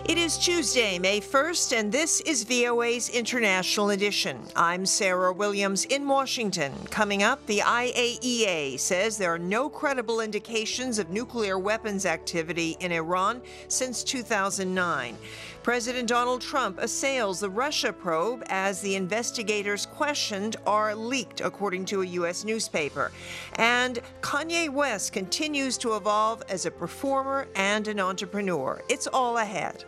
It is Tuesday, May 1st, and this is VOA's International Edition. I'm Sarah Williams in Washington. Coming up, the IAEA says there are no credible indications of nuclear weapons activity in Iran since 2009. President Donald Trump assails the Russia probe as the investigators questioned are leaked, according to a U.S. newspaper. And Kanye West continues to evolve as a performer and an entrepreneur. It's all ahead.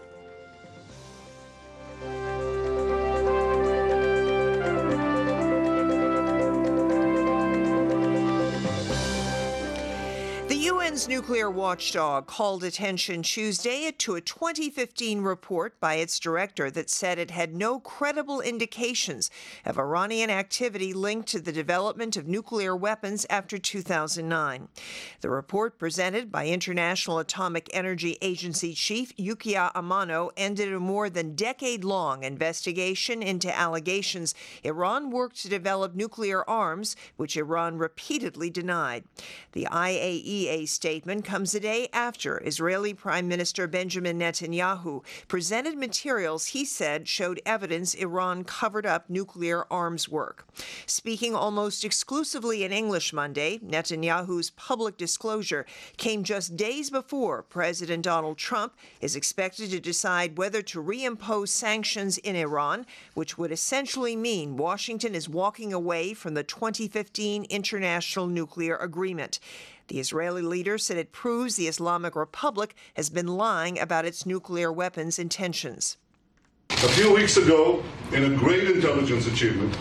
The UN's nuclear watchdog called attention Tuesday to a 2015 report by its director that said it had no credible indications of Iranian activity linked to the development of nuclear weapons after 2009. The report, presented by International Atomic Energy Agency Chief Yukiya Amano, ended a more than decade-long investigation into allegations Iran worked to develop nuclear arms, which Iran repeatedly denied. The IAEA statement comes a day after Israeli Prime Minister Benjamin Netanyahu presented materials he said showed evidence Iran covered up nuclear arms work. Speaking almost exclusively in English Monday, Netanyahu's public disclosure came just days before President Donald Trump is expected to decide whether to reimpose sanctions in Iran, which would essentially mean Washington is walking away from the 2015 International Nuclear Agreement. The Israeli leader said it proves the Islamic Republic has been lying about its nuclear weapons intentions. A few weeks ago, in a great intelligence achievement,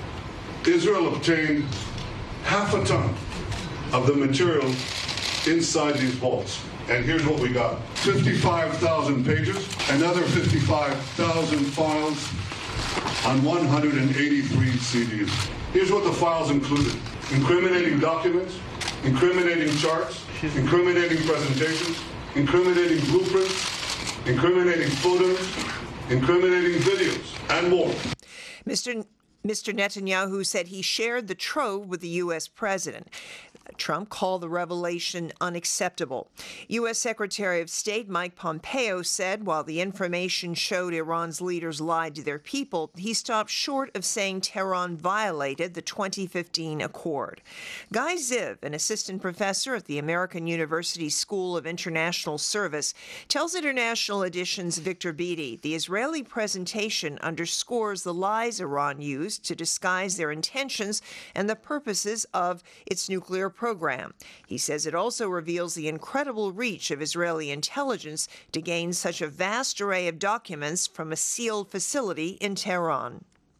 Israel obtained half a ton of the material inside these vaults. And here's what we got. 55,000 pages, another 55,000 files on 183 CDs. Here's what the files included. Incriminating documents, incriminating charts, incriminating presentations, incriminating blueprints, incriminating photos, incriminating videos, and more. Mr. Netanyahu said he shared the trove with the U.S. president. Trump called the revelation unacceptable. U.S. Secretary of State Mike Pompeo said while the information showed Iran's leaders lied to their people, he stopped short of saying Tehran violated the 2015 accord. Guy Ziv, an assistant professor at the American University School of International Service, tells International Edition's Victor Beatty the Israeli presentation underscores the lies Iran used to disguise their intentions and the purposes of its nuclear program. He says it also reveals the incredible reach of Israeli intelligence to gain such a vast array of documents from a sealed facility in Tehran.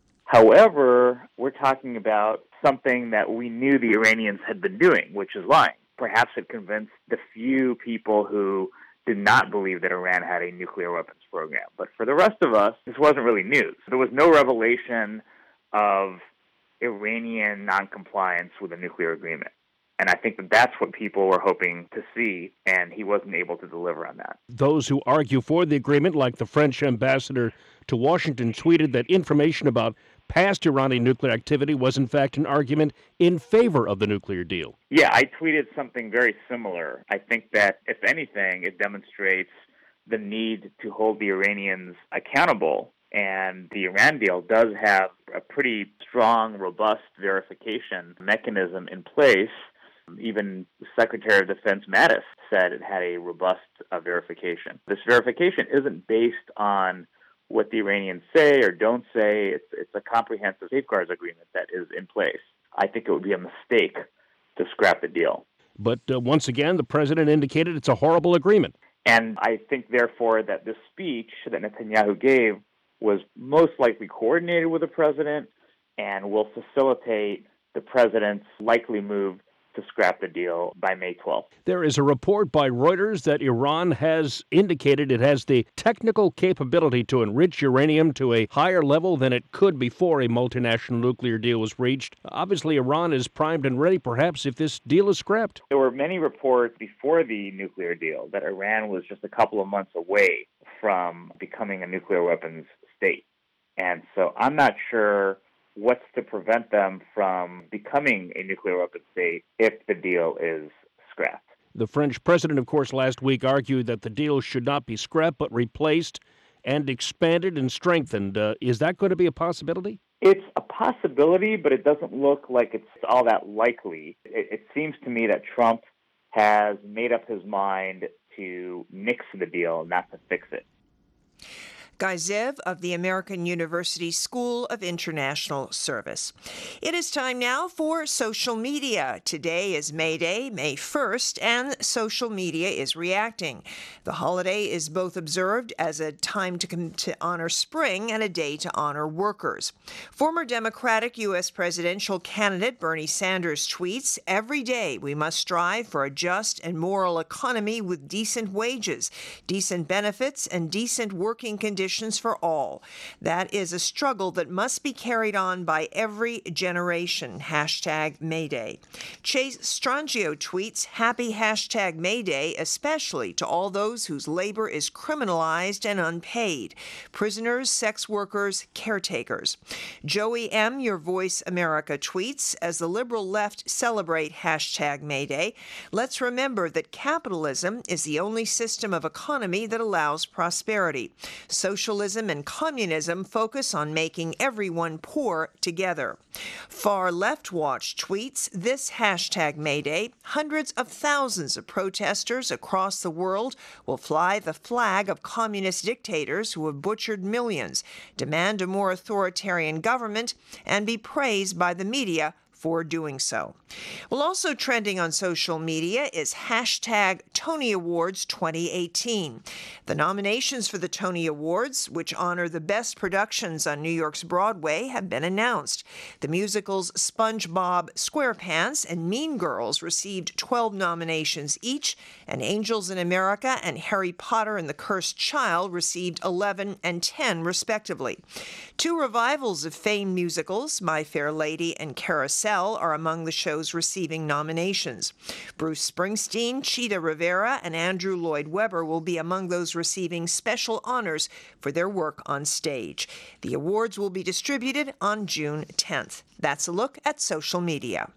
However, we're talking about something that we knew the Iranians had been doing, which is lying. Perhaps it convinced the few people who did not believe that Iran had a nuclear weapons program. But for the rest of us, this wasn't really news. There was no revelation of Iranian noncompliance with a nuclear agreement. And I think that that's what people were hoping to see, and he wasn't able to deliver on that. Those who argue for the agreement, like the French ambassador to Washington, tweeted that information about past Iranian nuclear activity was, in fact, an argument in favor of the nuclear deal. Yeah, I tweeted something very similar. I think that, if anything, it demonstrates the need to hold the Iranians accountable. And the Iran deal does have a pretty strong, robust verification mechanism in place. Even Secretary of Defense Mattis said it had a robust verification. This verification isn't based on what the Iranians say or don't say. It's a comprehensive safeguards agreement that is in place. I think it would be a mistake to scrap the deal. But once again, the president indicated it's a horrible agreement. And I think, therefore, that this speech that Netanyahu gave was most likely coordinated with the president and will facilitate the president's likely move to scrap the deal by May 12th. There is a report by Reuters that Iran has indicated it has the technical capability to enrich uranium to a higher level than it could before a multinational nuclear deal was reached. Obviously, Iran is primed and ready, perhaps, if this deal is scrapped. There were many reports before the nuclear deal that Iran was just a couple of months away from becoming a nuclear weapons state. And so I'm not sure what's to prevent them from becoming a nuclear weapons state if the deal is scrapped. The French president, of course, last week argued that the deal should not be scrapped but replaced. and expanded and strengthened. Is that going to be a possibility? It's a possibility, but it doesn't look like it's all that likely. It seems to me that Trump has made up his mind to nix the deal, not to fix it. Guy Ziv of the American University School of International Service. It is time now for social media. Today is May Day, May 1st, and social media is reacting. The holiday is both observed as a time to honor spring and a day to honor workers. Former Democratic U.S. presidential candidate Bernie Sanders tweets, "Every day we must strive for a just and moral economy with decent wages, decent benefits, and decent working conditions for all. That is a struggle that must be carried on by every generation. Hashtag Mayday." Chase Strangio tweets, "Happy hashtag Mayday, especially to all those whose labor is criminalized and unpaid. Prisoners, sex workers, caretakers." Joey M., Your Voice America tweets, "As the liberal left celebrate hashtag Mayday, let's remember that capitalism is the only system of economy that allows prosperity. Socialism and communism focus on making everyone poor together." Far Left Watch tweets, "This hashtag Mayday, hundreds of thousands of protesters across the world will fly the flag of communist dictators who have butchered millions, demand a more authoritarian government, and be praised by the media for doing so." Well, also trending on social media is hashtag Tony Awards 2018. The nominations for the Tony Awards, which honor the best productions on New York's Broadway, have been announced. The musicals SpongeBob SquarePants and Mean Girls received 12 nominations each, and Angels in America and Harry Potter and the Cursed Child received 11 and 10, respectively. Two revivals of famed musicals, My Fair Lady and Carousel, are among the shows receiving nominations. Bruce Springsteen, Cheetah Rivera, and Andrew Lloyd Webber will be among those receiving special honors for their work on stage. The awards will be distributed on June 10th. That's a look at social media.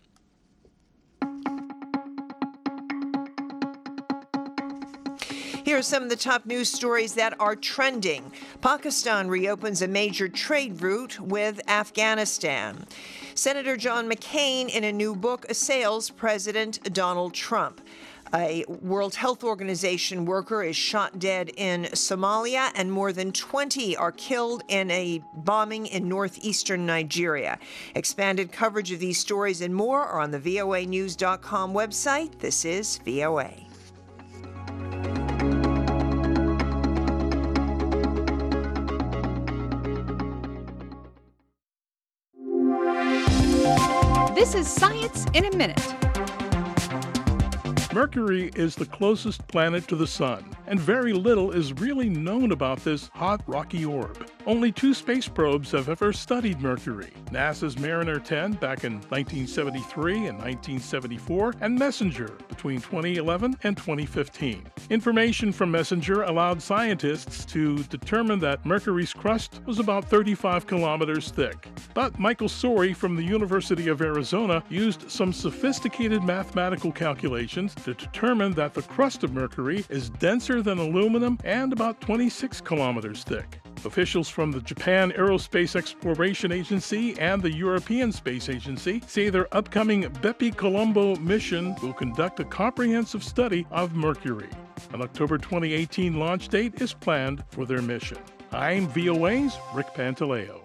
Here are some of the top news stories that are trending. Pakistan reopens a major trade route with Afghanistan. Senator John McCain, in a new book, assails President Donald Trump. A World Health Organization worker is shot dead in Somalia, and more than 20 are killed in a bombing in northeastern Nigeria. Expanded coverage of these stories and more are on the voanews.com website. This is VOA. This is Science in a Minute. Mercury is the closest planet to the Sun, and very little is really known about this hot, rocky orb. Only 2 space probes have ever studied Mercury, NASA's Mariner 10 back in 1973 and 1974, and Messenger between 2011 and 2015. Information from Messenger allowed scientists to determine that Mercury's crust was about 35 kilometers thick. But Michael Sori from the University of Arizona used some sophisticated mathematical calculations to determine that the crust of Mercury is denser than aluminum and about 26 kilometers thick. Officials from the Japan Aerospace Exploration Agency and the European Space Agency say their upcoming Bepi Colombo mission will conduct a comprehensive study of Mercury. An October 2018 launch date is planned for their mission. I'm VOA's Rick Pantaleo.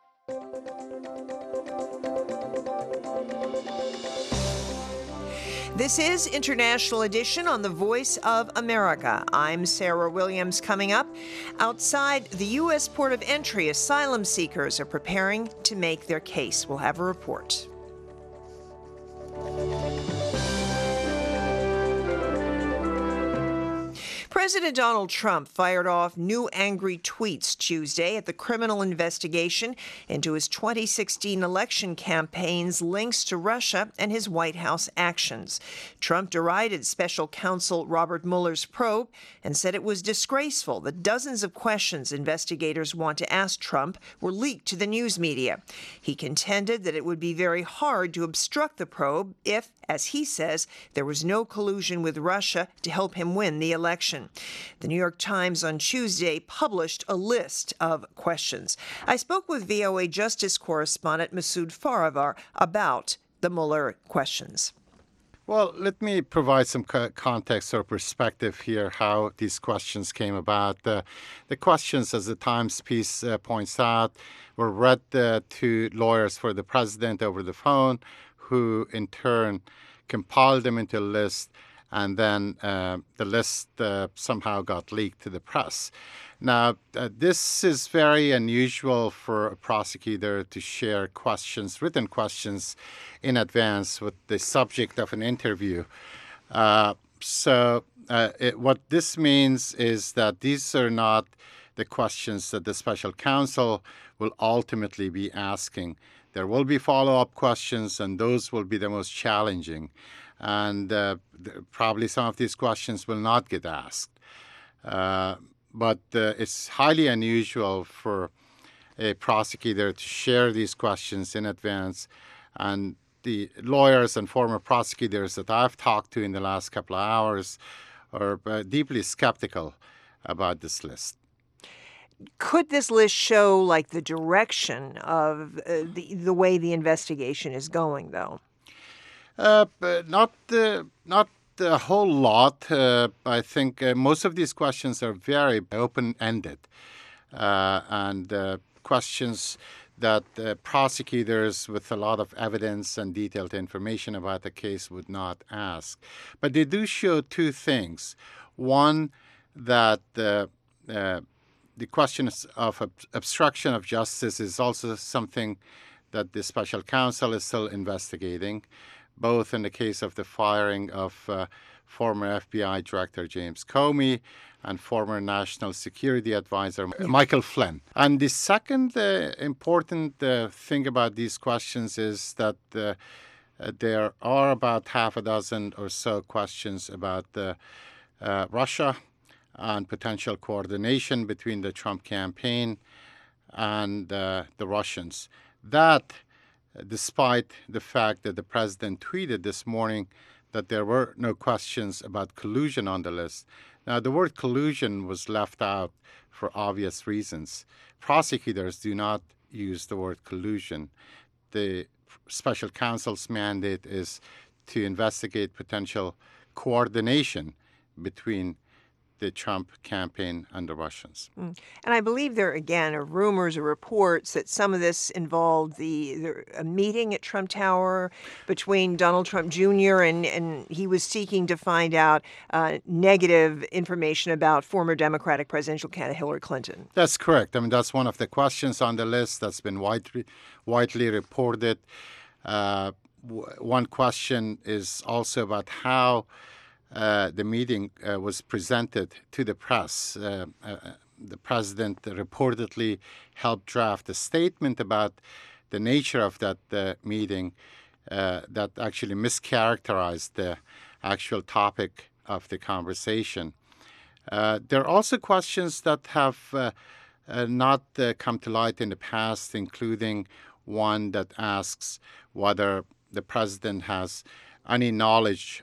This is International Edition on the Voice of America. I'm Sarah Williams. Coming up, outside the U.S. port of entry, asylum seekers are preparing to make their case. We'll have a report. President Donald Trump fired off new angry tweets Tuesday at the criminal investigation into his 2016 election campaign's links to Russia and his White House actions. Trump derided special counsel Robert Mueller's probe and said it was disgraceful that dozens of questions investigators want to ask Trump were leaked to the news media. He contended that it would be very hard to obstruct the probe if, as he says, there was no collusion with Russia to help him win the election. extradition. The New York Times on Tuesday published a list of questions. I spoke with VOA Justice correspondent Masoud Farivar about the Mueller questions. Well, let me provide some context or perspective here, how these questions came about. The questions, as the Times piece points out, were read to lawyers for the president over the phone, who in turn compiled them into a list, and then the list somehow got leaked to the press. Now, this is very unusual for a prosecutor to share questions, written questions, in advance with the subject of an interview. What this means is that these are not the questions that the special counsel will ultimately be asking. There will be follow-up questions, and those will be the most challenging. And probably some of these questions will not get asked. But it's highly unusual for a prosecutor to share these questions in advance. And the lawyers and former prosecutors that I've talked to in the last couple of hours are deeply skeptical about this list. Could this list show, like, the direction of the way the investigation is going, though? Not a whole lot. I think most of these questions are very open-ended and questions that prosecutors with a lot of evidence and detailed information about the case would not ask. But they do show two things. One, that the question of obstruction of justice is also something that the special counsel is still investigating, both in the case of the firing of former FBI Director James Comey and former National Security Advisor Michael Flynn. And the second important thing about these questions is that there are about half a dozen or so questions about Russia and potential coordination between the Trump campaign and the Russians. That, despite the fact that the president tweeted this morning that there were no questions about collusion on the list. Now, the word collusion was left out for obvious reasons. Prosecutors do not use the word collusion. The special counsel's mandate is to investigate potential coordination between the Trump campaign and the Russians. And I believe there, again, are rumors or reports that some of this involved a meeting at Trump Tower between Donald Trump Jr. and he was seeking to find out negative information about former Democratic presidential candidate Hillary Clinton. That's correct. I mean, that's one of the questions on the list that's been widely reported. One question is also about how the meeting was presented to the press. The president reportedly helped draft a statement about the nature of that meeting that actually mischaracterized the actual topic of the conversation. There are also questions that have not come to light in the past, including one that asks whether the president has any knowledge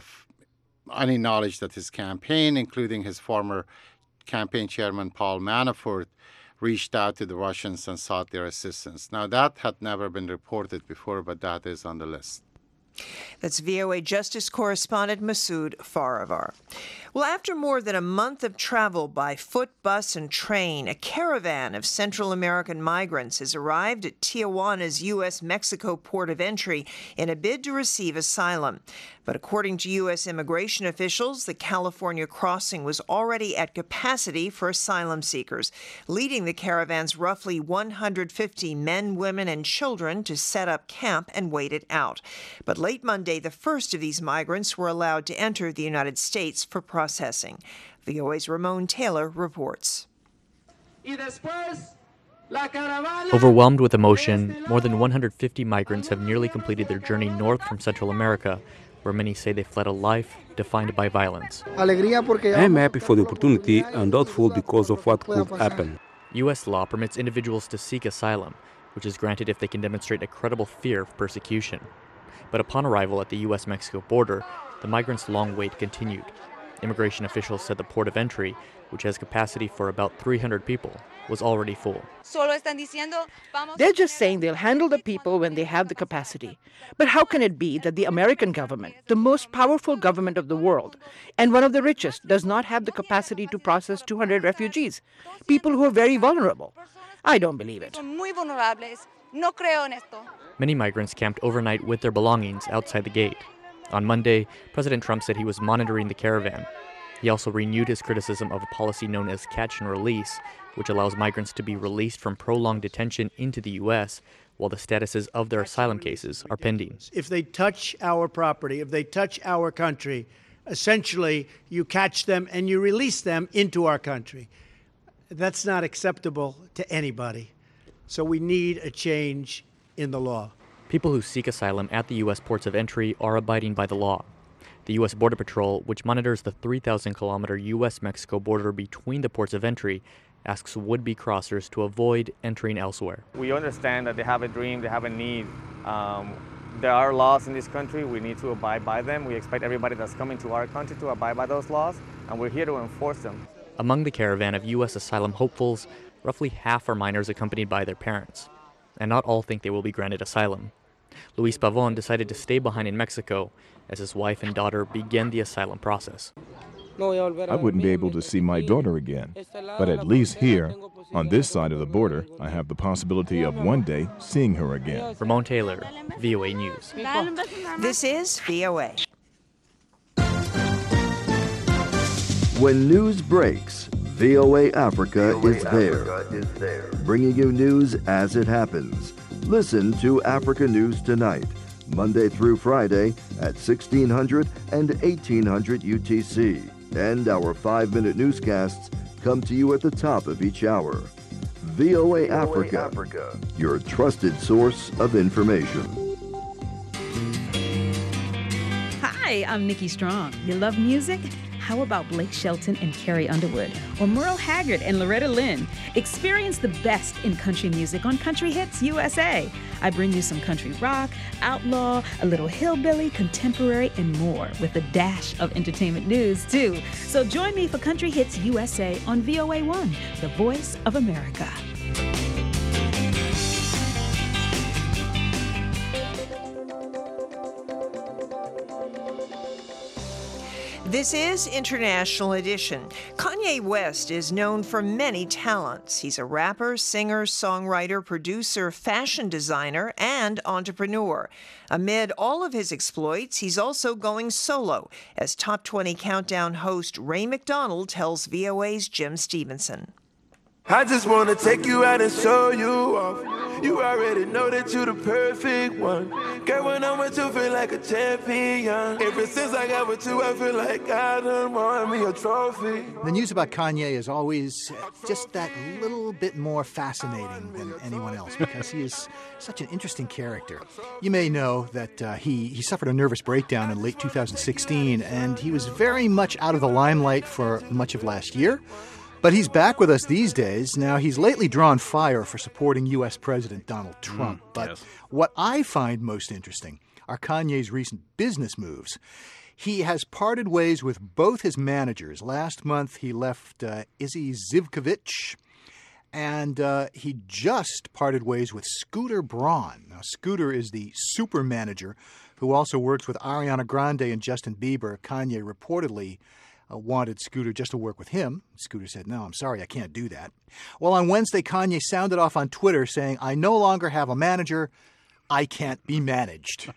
that his campaign, including his former campaign chairman Paul Manafort, reached out to the Russians and sought their assistance. Now, that had never been reported before, but that is on the list. That's VOA Justice correspondent Masoud Farivar. Well, after more than a month of travel by foot, bus, and train, a caravan of Central American migrants has arrived at Tijuana's U.S.-Mexico port of entry in a bid to receive asylum. But according to U.S. immigration officials, the California crossing was already at capacity for asylum seekers, leading the caravan's roughly 150 men, women, and children to set up camp and wait it out. But late Monday, the first of these migrants were allowed to enter the United States for processing. VOA's Ramon Taylor reports. Overwhelmed with emotion, more than 150 migrants have nearly completed their journey north from Central America, where many say they fled a life defined by violence. I am happy for the opportunity and doubtful because of what could happen. U.S. law permits individuals to seek asylum, which is granted if they can demonstrate a credible fear of persecution. But upon arrival at the U.S.-Mexico border, the migrants' long wait continued. Immigration officials said the port of entry, which has capacity for about 300 people, was already full. They're just saying they'll handle the people when they have the capacity. But how can it be that the American government, the most powerful government of the world, and one of the richest, does not have the capacity to process 200 refugees, people who are very vulnerable? I don't believe it. Many migrants camped overnight with their belongings outside the gate. On Monday, President Trump said he was monitoring the caravan. He also renewed his criticism of a policy known as catch and release, which allows migrants to be released from prolonged detention into the U.S. while the statuses of their asylum cases are pending. If they touch our property, if they touch our country, essentially you catch them and you release them into our country. That's not acceptable to anybody. So we need a change in the law. People who seek asylum at the U.S. ports of entry are abiding by the law. The U.S. Border Patrol, which monitors the 3,000-kilometer U.S.-Mexico border between the ports of entry, asks would-be crossers to avoid entering elsewhere. We understand that they have a dream, they have a need. There are laws in this country. We need to abide by them. We expect everybody that's coming to our country to abide by those laws, and we're here to enforce them. Among the caravan of U.S. asylum hopefuls, roughly half are minors accompanied by their parents. And not all think they will be granted asylum. Luis Pavon decided to stay behind in Mexico as his wife and daughter began the asylum process. I wouldn't be able to see my daughter again, but at least here, on this side of the border, I have the possibility of one day seeing her again. Ramon Taylor, VOA News. This is VOA. When news breaks, VOA Africa is there, bringing you news as it happens. Listen to Africa News Tonight, Monday through Friday at 1600 and 1800 UTC. And our 5-minute newscasts come to you at the top of each hour. VOA Africa, your trusted source of information. Hi, I'm Nikki Strong. You love music? How about Blake Shelton and Carrie Underwood? Or Merle Haggard and Loretta Lynn? Experience the best in country music on Country Hits USA. I bring you some country rock, outlaw, a little hillbilly, contemporary, and more, with a dash of entertainment news, too. So join me for Country Hits USA on VOA1, the voice of America. This is International Edition. Kanye West is known for many talents. He's a rapper, singer, songwriter, producer, fashion designer, and entrepreneur. Amid all of his exploits, he's also going solo, as Top 20 Countdown host Ray McDonald tells VOA's Jim Stevenson. I just want to take you out and show you off. You already know that you're the perfect one. Girl, when I'm with you, feel like a champion. Ever since I got with you, I feel like I done won me a trophy. The news about Kanye is always just that little bit more fascinating than anyone else because he is such an interesting character. You may know that he suffered a nervous breakdown in late 2016, and he was very much out of the limelight for much of last year. But he's back with us these days. Now, he's lately drawn fire for supporting U.S. President Donald Trump. But what I find most interesting are Kanye's recent business moves. He has parted ways with both his managers. Last month, he left Izzy Zivkovic, and he just parted ways with Scooter Braun. Now, Scooter is the super manager who also works with Ariana Grande and Justin Bieber. Kanye reportedly wanted Scooter just to work with him. Scooter said, "No, I'm sorry, I can't do that." Well, on Wednesday, Kanye sounded off on Twitter saying, "I no longer have a manager. I can't be managed."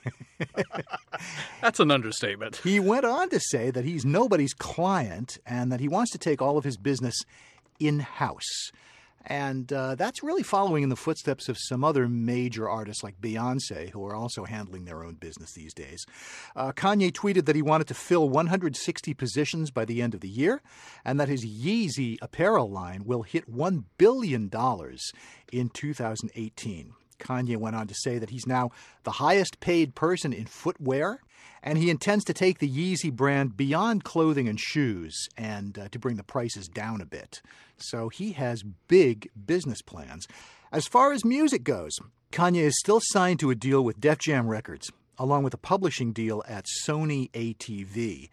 That's an understatement. He went on to say that he's nobody's client and that he wants to take all of his business in-house. And that's really following in the footsteps of some other major artists like Beyonce, who are also handling their own business these days. Kanye tweeted that he wanted to fill 160 positions by the end of the year and that his Yeezy apparel line will hit $1 billion in 2018. Kanye went on to say that he's now the highest paid person in footwear, and he intends to take the Yeezy brand beyond clothing and shoes and to bring the prices down a bit. So he has big business plans. As far as music goes, Kanye is still signed to a deal with Def Jam Records, along with a publishing deal at Sony ATV.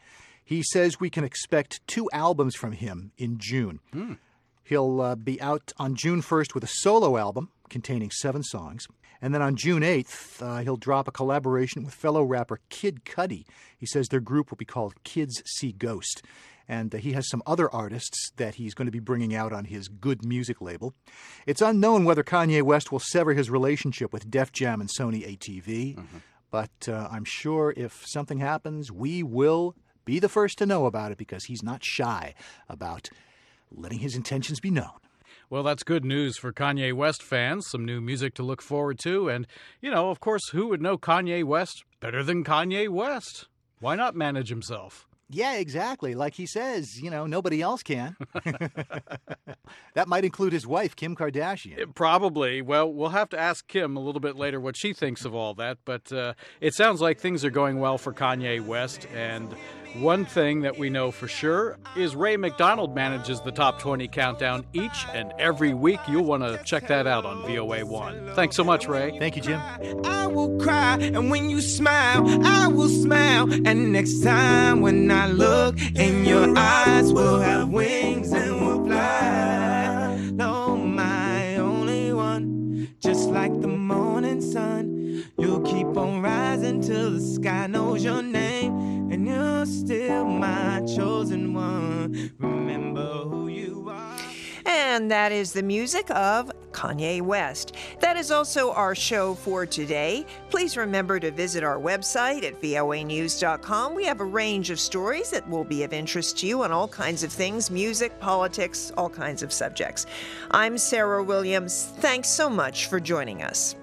He says we can expect 2 albums from him in June. He'll be out on June 1st with a solo album containing 7 songs. And then on June 8th, he'll drop a collaboration with fellow rapper Kid Cudi. He says their group will be called Kids See Ghost. And he has some other artists that he's going to be bringing out on his Good Music label. It's unknown whether Kanye West will sever his relationship with Def Jam and Sony ATV. But I'm sure if something happens, we will be the first to know about it because he's not shy about letting his intentions be known. Well, that's good news for Kanye West fans, some new music to look forward to. And, of course, who would know Kanye West better than Kanye West? Why not manage himself? Yeah, exactly. Like he says, nobody else can. That might include his wife, Kim Kardashian. Probably. Well, we'll have to ask Kim a little bit later what she thinks of all that. But it sounds like things are going well for Kanye West. And one thing that we know for sure is Ray McDonald manages the Top 20 Countdown each and every week. You'll want to check that out on VOA1. Thanks so much, Ray. Thank you, Jim. I will cry, and when you smile, I will smile. And next time when I look in your eyes, we'll have wings and we'll fly. No, my only one, just like the morning sun. You'll keep on rising till the sky knows your name, and you're still my chosen one. Remember who you are. And that is the music of Kanye West. That is also our show for today. Please remember to visit our website at voanews.com. We have a range of stories that will be of interest to you on all kinds of things, music, politics, all kinds of subjects. I'm Sarah Williams. Thanks so much for joining us.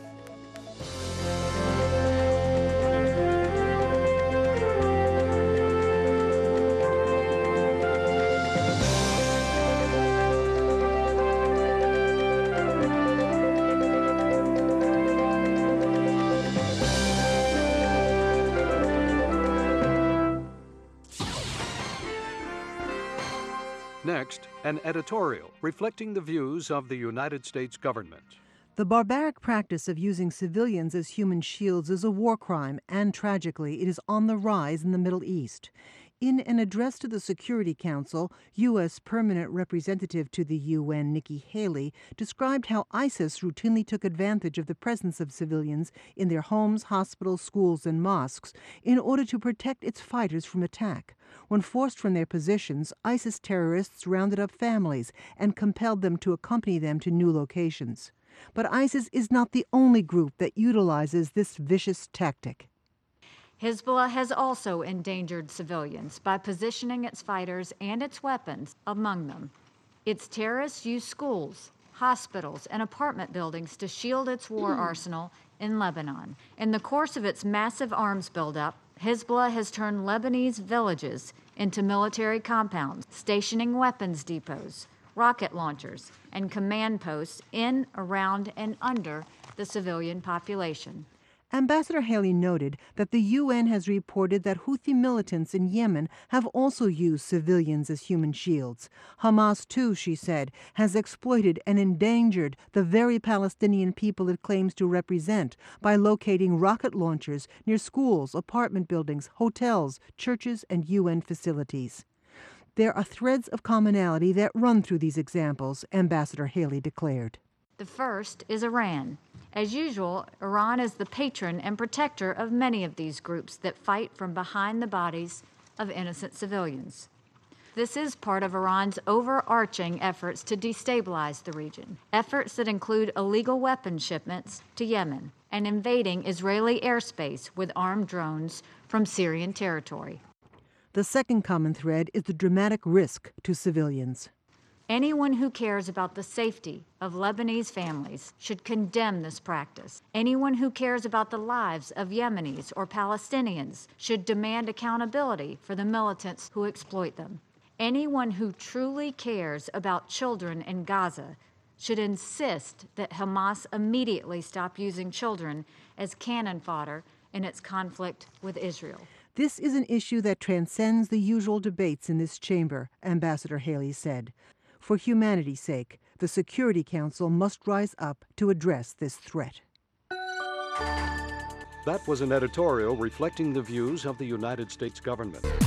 Next, an editorial reflecting the views of the United States government. The barbaric practice of using civilians as human shields is a war crime, and tragically, it is on the rise in the Middle East. In an address to the Security Council, U.S. Permanent Representative to the UN, Nikki Haley, described how ISIS routinely took advantage of the presence of civilians in their homes, hospitals, schools, and mosques in order to protect its fighters from attack. When forced from their positions, ISIS terrorists rounded up families and compelled them to accompany them to new locations. But ISIS is not the only group that utilizes this vicious tactic. Hezbollah has also endangered civilians by positioning its fighters and its weapons among them. Its terrorists use schools, hospitals, and apartment buildings to shield its war arsenal in Lebanon. In the course of its massive arms buildup, Hezbollah has turned Lebanese villages into military compounds, stationing weapons depots, rocket launchers, and command posts in, around, and under the civilian population. Ambassador Haley noted that the UN has reported that Houthi militants in Yemen have also used civilians as human shields. Hamas, too, she said, has exploited and endangered the very Palestinian people it claims to represent by locating rocket launchers near schools, apartment buildings, hotels, churches, and UN facilities. There are threads of commonality that run through these examples, Ambassador Haley declared. The first is Iran. As usual, Iran is the patron and protector of many of these groups that fight from behind the bodies of innocent civilians. This is part of Iran's overarching efforts to destabilize the region, efforts that include illegal weapon shipments to Yemen and invading Israeli airspace with armed drones from Syrian territory. The second common thread is the dramatic risk to civilians. Anyone who cares about the safety of Lebanese families should condemn this practice. Anyone who cares about the lives of Yemenis or Palestinians should demand accountability for the militants who exploit them. Anyone who truly cares about children in Gaza should insist that Hamas immediately stop using children as cannon fodder in its conflict with Israel. This is an issue that transcends the usual debates in this chamber, Ambassador Haley said. For humanity's sake, the Security Council must rise up to address this threat. That was an editorial reflecting the views of the United States government.